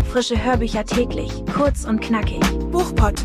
Frische Hörbücher täglich, kurz und knackig. Buchpott.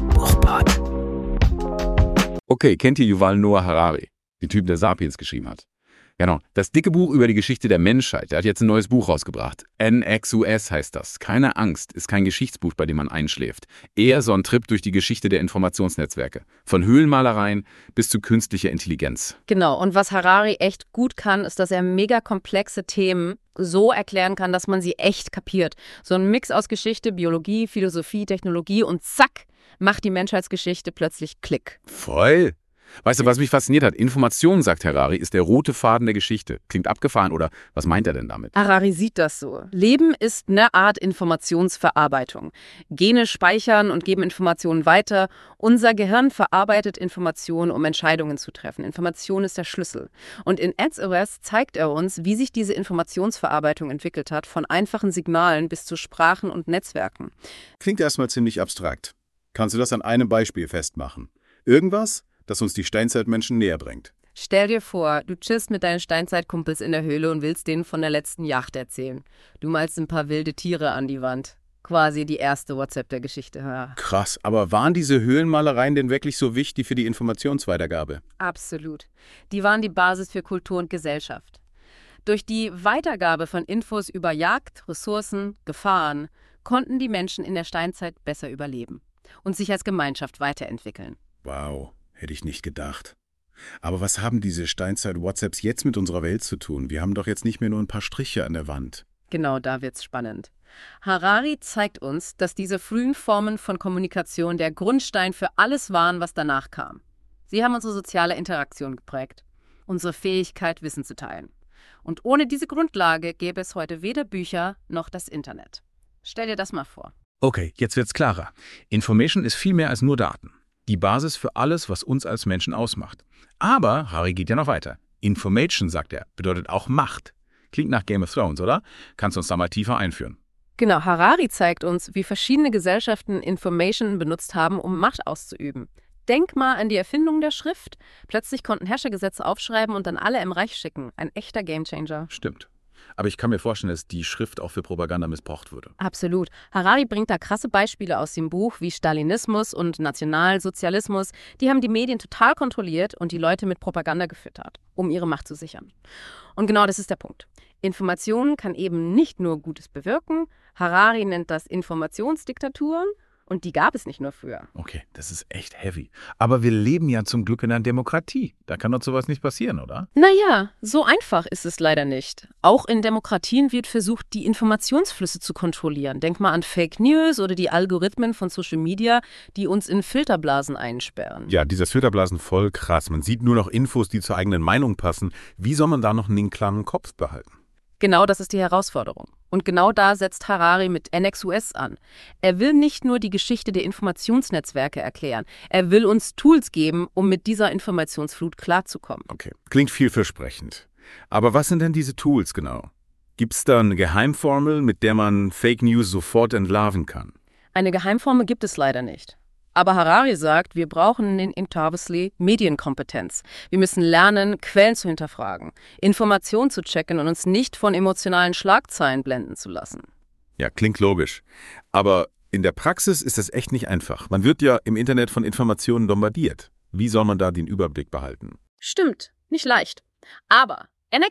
Okay, kennt ihr Yuval Noah Harari, den Typen, der Sapiens geschrieben hat? Genau, das dicke Buch über die Geschichte der Menschheit. Der hat jetzt ein neues Buch rausgebracht. NXUS heißt das. Keine Angst, ist kein Geschichtsbuch, bei dem man einschläft. Eher so ein Trip durch die Geschichte der Informationsnetzwerke. Von Höhlenmalereien bis zu künstlicher Intelligenz. Genau, und was Harari echt gut kann, ist, dass er mega komplexe Themen so erklären kann, dass man sie echt kapiert. So ein Mix aus Geschichte, Biologie, Philosophie, Technologie und zack, macht die Menschheitsgeschichte plötzlich Klick. Voll! Weißt du, was mich fasziniert hat? Information, sagt Harari, ist der rote Faden der Geschichte. Klingt abgefahren, oder was meint er denn damit? Harari sieht das so. Leben ist eine Art Informationsverarbeitung. Gene speichern und geben Informationen weiter. Unser Gehirn verarbeitet Informationen, um Entscheidungen zu treffen. Information ist der Schlüssel. Und in NXUS zeigt er uns, wie sich diese Informationsverarbeitung entwickelt hat, von einfachen Signalen bis zu Sprachen und Netzwerken. Klingt erstmal ziemlich abstrakt. Kannst du das an einem Beispiel festmachen? Irgendwas, das uns die Steinzeitmenschen näher bringt. Stell dir vor, du chillst mit deinen Steinzeitkumpels in der Höhle und willst denen von der letzten Yacht erzählen. Du malst ein paar wilde Tiere an die Wand. Quasi die erste WhatsApp der Geschichte. Ja. Krass, aber waren diese Höhlenmalereien denn wirklich so wichtig für die Informationsweitergabe? Absolut. Die waren die Basis für Kultur und Gesellschaft. Durch die Weitergabe von Infos über Jagd, Ressourcen, Gefahren konnten die Menschen in der Steinzeit besser überleben und sich als Gemeinschaft weiterentwickeln. Wow. Hätte ich nicht gedacht. Aber was haben diese Steinzeit-WhatsApps jetzt mit unserer Welt zu tun? Wir haben doch jetzt nicht mehr nur ein paar Striche an der Wand. Genau, da wird's spannend. Harari zeigt uns, dass diese frühen Formen von Kommunikation der Grundstein für alles waren, was danach kam. Sie haben unsere soziale Interaktion geprägt, unsere Fähigkeit, Wissen zu teilen. Und ohne diese Grundlage gäbe es heute weder Bücher noch das Internet. Stell dir das mal vor. Okay, jetzt wird's klarer. Information ist viel mehr als nur Daten. Die Basis für alles, was uns als Menschen ausmacht. Aber Harari geht ja noch weiter. Information, sagt er, bedeutet auch Macht. Klingt nach Game of Thrones, oder? Kannst du uns da mal tiefer einführen? Genau, Harari zeigt uns, wie verschiedene Gesellschaften Information benutzt haben, um Macht auszuüben. Denk mal an die Erfindung der Schrift. Plötzlich konnten Herrscher Gesetze aufschreiben und dann alle im Reich schicken. Ein echter Gamechanger. Stimmt. Aber ich kann mir vorstellen, dass die Schrift auch für Propaganda missbraucht würde. Absolut. Harari bringt da krasse Beispiele aus dem Buch wie Stalinismus und Nationalsozialismus. Die haben die Medien total kontrolliert und die Leute mit Propaganda gefüttert, um ihre Macht zu sichern. Und genau das ist der Punkt. Information kann eben nicht nur Gutes bewirken. Harari nennt das Informationsdiktaturen. Und die gab es nicht nur früher. Okay, das ist echt heavy. Aber wir leben ja zum Glück in einer Demokratie. Da kann doch sowas nicht passieren, oder? Naja, so einfach ist es leider nicht. Auch in Demokratien wird versucht, die Informationsflüsse zu kontrollieren. Denk mal an Fake News oder die Algorithmen von Social Media, die uns in Filterblasen einsperren. Ja, dieses Filterblasen voll krass. Man sieht nur noch Infos, die zur eigenen Meinung passen. Wie soll man da noch einen klaren Kopf behalten? Genau das ist die Herausforderung. Und genau da setzt Harari mit NXUS an. Er will nicht nur die Geschichte der Informationsnetzwerke erklären. Er will uns Tools geben, um mit dieser Informationsflut klarzukommen. Okay, klingt vielversprechend. Aber was sind denn diese Tools genau? Gibt es da eine Geheimformel, mit der man Fake News sofort entlarven kann? Eine Geheimformel gibt es leider nicht. Aber Harari sagt, wir brauchen obviously Medienkompetenz. Wir müssen lernen, Quellen zu hinterfragen, Informationen zu checken und uns nicht von emotionalen Schlagzeilen blenden zu lassen. Ja, klingt logisch. Aber in der Praxis ist das echt nicht einfach. Man wird ja im Internet von Informationen bombardiert. Wie soll man da den Überblick behalten? Stimmt, nicht leicht. Aber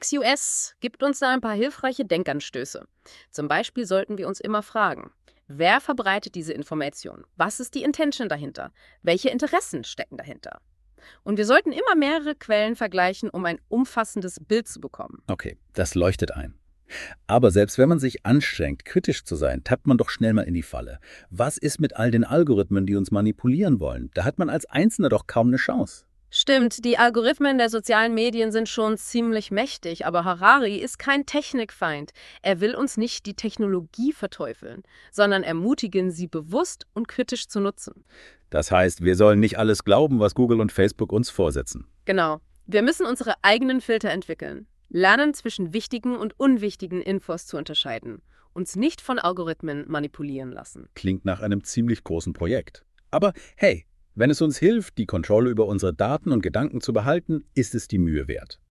NXUS gibt uns da ein paar hilfreiche Denkanstöße. Zum Beispiel sollten wir uns immer fragen: Wer verbreitet diese Information? Was ist die Intention dahinter? Welche Interessen stecken dahinter? Und wir sollten immer mehrere Quellen vergleichen, um ein umfassendes Bild zu bekommen. Okay, das leuchtet ein. Aber selbst wenn man sich anstrengt, kritisch zu sein, tappt man doch schnell mal in die Falle. Was ist mit all den Algorithmen, die uns manipulieren wollen? Da hat man als Einzelner doch kaum eine Chance. Stimmt, die Algorithmen der sozialen Medien sind schon ziemlich mächtig, aber Harari ist kein Technikfeind. Er will uns nicht die Technologie verteufeln, sondern ermutigen, sie bewusst und kritisch zu nutzen. Das heißt, wir sollen nicht alles glauben, was Google und Facebook uns vorsetzen. Genau. Wir müssen unsere eigenen Filter entwickeln, lernen, zwischen wichtigen und unwichtigen Infos zu unterscheiden, uns nicht von Algorithmen manipulieren lassen. Klingt nach einem ziemlich großen Projekt. Aber hey, wenn es uns hilft, die Kontrolle über unsere Daten und Gedanken zu behalten, ist es die Mühe wert.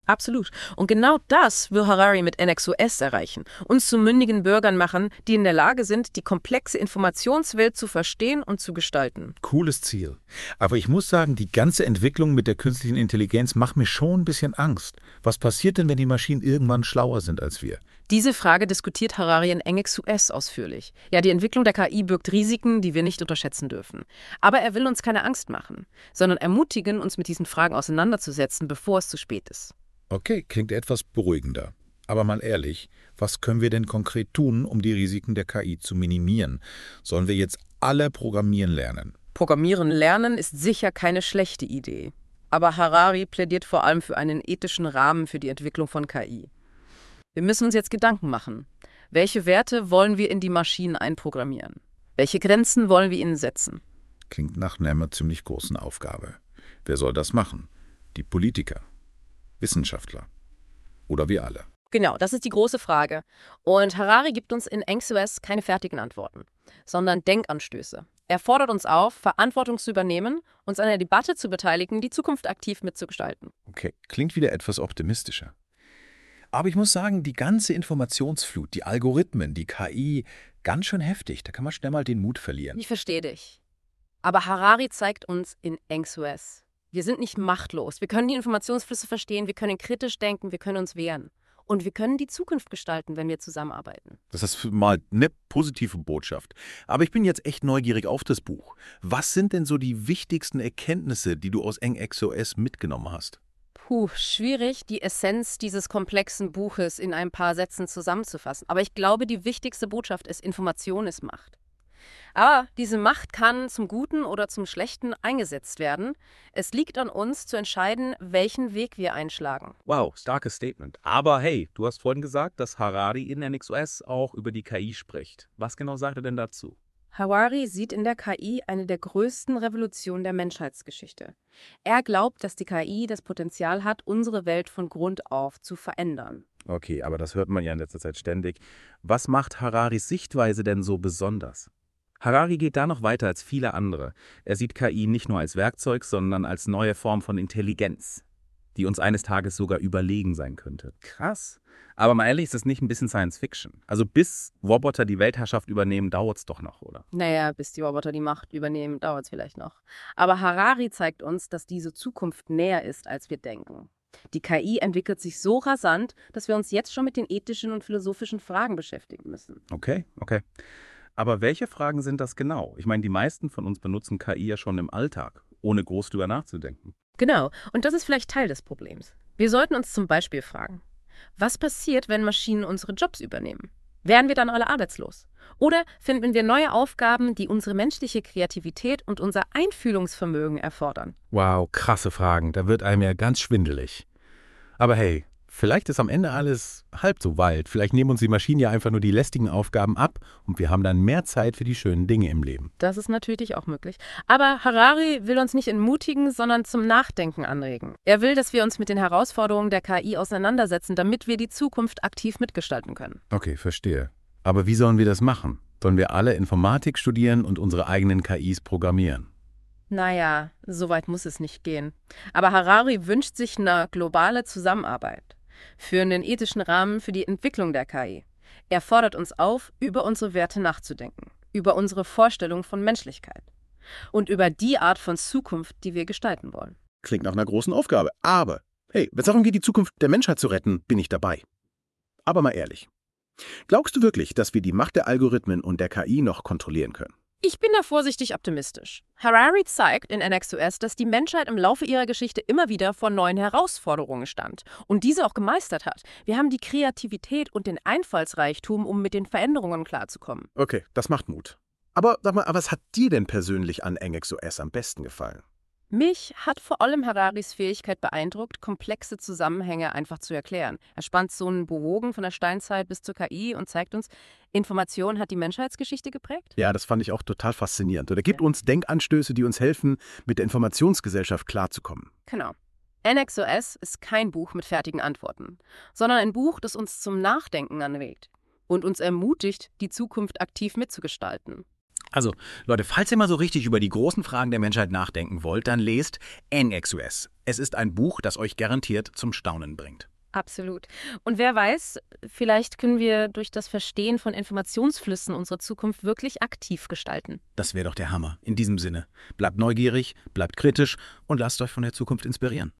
Absolut. Und genau das will Harari mit NXOS erreichen. Uns zu mündigen Bürgern machen, die in der Lage sind, die komplexe Informationswelt zu verstehen und zu gestalten. Cooles Ziel. Aber ich muss sagen, die ganze Entwicklung mit der künstlichen Intelligenz macht mir schon ein bisschen Angst. Was passiert denn, wenn die Maschinen irgendwann schlauer sind als wir? Diese Frage diskutiert Harari in NXOS ausführlich. Ja, die Entwicklung der KI birgt Risiken, die wir nicht unterschätzen dürfen. Aber er will uns keine Angst machen, sondern ermutigen, uns mit diesen Fragen auseinanderzusetzen, bevor es zu spät ist. Okay, klingt etwas beruhigender. Aber mal ehrlich, was können wir denn konkret tun, um die Risiken der KI zu minimieren? Sollen wir jetzt alle programmieren lernen? Programmieren lernen ist sicher keine schlechte Idee. Aber Harari plädiert vor allem für einen ethischen Rahmen für die Entwicklung von KI. Wir müssen uns jetzt Gedanken machen. Welche Werte wollen wir in die Maschinen einprogrammieren? Welche Grenzen wollen wir ihnen setzen? Klingt nach einer immer ziemlich großen Aufgabe. Wer soll das machen? Die Politiker? Wissenschaftler? Oder wir alle? Genau, das ist die große Frage. Und Harari gibt uns in NXOS keine fertigen Antworten, sondern Denkanstöße. Er fordert uns auf, Verantwortung zu übernehmen, uns an der Debatte zu beteiligen, die Zukunft aktiv mitzugestalten. Okay, klingt wieder etwas optimistischer. Aber ich muss sagen, die ganze Informationsflut, die Algorithmen, die KI, ganz schön heftig. Da kann man schnell mal den Mut verlieren. Ich verstehe dich. Aber Harari zeigt uns in NXOS: Wir sind nicht machtlos. Wir können die Informationsflüsse verstehen, wir können kritisch denken, wir können uns wehren. Und wir können die Zukunft gestalten, wenn wir zusammenarbeiten. Das ist mal eine positive Botschaft. Aber ich bin jetzt echt neugierig auf das Buch. Was sind denn so die wichtigsten Erkenntnisse, die du aus NXOS mitgenommen hast? Schwierig, die Essenz dieses komplexen Buches in ein paar Sätzen zusammenzufassen. Aber ich glaube, die wichtigste Botschaft ist: Information ist Macht. Aber diese Macht kann zum Guten oder zum Schlechten eingesetzt werden. Es liegt an uns zu entscheiden, welchen Weg wir einschlagen. Wow, starkes Statement. Aber hey, du hast vorhin gesagt, dass Harari in NXOS auch über die KI spricht. Was genau sagt er denn dazu? Harari sieht in der KI eine der größten Revolutionen der Menschheitsgeschichte. Er glaubt, dass die KI das Potenzial hat, unsere Welt von Grund auf zu verändern. Okay, aber das hört man ja in letzter Zeit ständig. Was macht Hararis Sichtweise denn so besonders? Harari geht da noch weiter als viele andere. Er sieht KI nicht nur als Werkzeug, sondern als neue Form von Intelligenz, die uns eines Tages sogar überlegen sein könnte. Krass. Aber mal ehrlich, ist das nicht ein bisschen Science Fiction? Also bis Roboter die Weltherrschaft übernehmen, dauert es doch noch, oder? Naja, bis die Roboter die Macht übernehmen, dauert es vielleicht noch. Aber Harari zeigt uns, dass diese Zukunft näher ist, als wir denken. Die KI entwickelt sich so rasant, dass wir uns jetzt schon mit den ethischen und philosophischen Fragen beschäftigen müssen. Okay. Aber welche Fragen sind das genau? Ich meine, die meisten von uns benutzen KI ja schon im Alltag, ohne groß drüber nachzudenken. Genau, und das ist vielleicht Teil des Problems. Wir sollten uns zum Beispiel fragen: Was passiert, wenn Maschinen unsere Jobs übernehmen? Werden wir dann alle arbeitslos? Oder finden wir neue Aufgaben, die unsere menschliche Kreativität und unser Einfühlungsvermögen erfordern? Wow, krasse Fragen. Da wird einem ja ganz schwindelig. Aber hey, vielleicht ist am Ende alles halb so wild. Vielleicht nehmen uns die Maschinen ja einfach nur die lästigen Aufgaben ab und wir haben dann mehr Zeit für die schönen Dinge im Leben. Das ist natürlich auch möglich. Aber Harari will uns nicht entmutigen, sondern zum Nachdenken anregen. Er will, dass wir uns mit den Herausforderungen der KI auseinandersetzen, damit wir die Zukunft aktiv mitgestalten können. Okay, verstehe. Aber wie sollen wir das machen? Sollen wir alle Informatik studieren und unsere eigenen KIs programmieren? Naja, so weit muss es nicht gehen. Aber Harari wünscht sich eine globale Zusammenarbeit für einen ethischen Rahmen für die Entwicklung der KI. Er fordert uns auf, über unsere Werte nachzudenken, über unsere Vorstellung von Menschlichkeit und über die Art von Zukunft, die wir gestalten wollen. Klingt nach einer großen Aufgabe. Aber, hey, wenn es darum geht, die Zukunft der Menschheit zu retten, bin ich dabei. Aber mal ehrlich. Glaubst du wirklich, dass wir die Macht der Algorithmen und der KI noch kontrollieren können? Ich bin da vorsichtig optimistisch. Harari zeigt in NXOS, dass die Menschheit im Laufe ihrer Geschichte immer wieder vor neuen Herausforderungen stand und diese auch gemeistert hat. Wir haben die Kreativität und den Einfallsreichtum, um mit den Veränderungen klarzukommen. Okay, das macht Mut. Aber sag mal, was hat dir denn persönlich an NXOS am besten gefallen? Mich hat vor allem Hararis Fähigkeit beeindruckt, komplexe Zusammenhänge einfach zu erklären. Er spannt so einen Bogen von der Steinzeit bis zur KI und zeigt uns, Information hat die Menschheitsgeschichte geprägt. Ja, das fand ich auch total faszinierend. Und er gibt uns Denkanstöße, die uns helfen, mit der Informationsgesellschaft klarzukommen. Genau. NXOS ist kein Buch mit fertigen Antworten, sondern ein Buch, das uns zum Nachdenken anregt und uns ermutigt, die Zukunft aktiv mitzugestalten. Also, Leute, falls ihr mal so richtig über die großen Fragen der Menschheit nachdenken wollt, dann lest NXUS. Es ist ein Buch, das euch garantiert zum Staunen bringt. Absolut. Und wer weiß, vielleicht können wir durch das Verstehen von Informationsflüssen unsere Zukunft wirklich aktiv gestalten. Das wäre doch der Hammer. In diesem Sinne, bleibt neugierig, bleibt kritisch und lasst euch von der Zukunft inspirieren.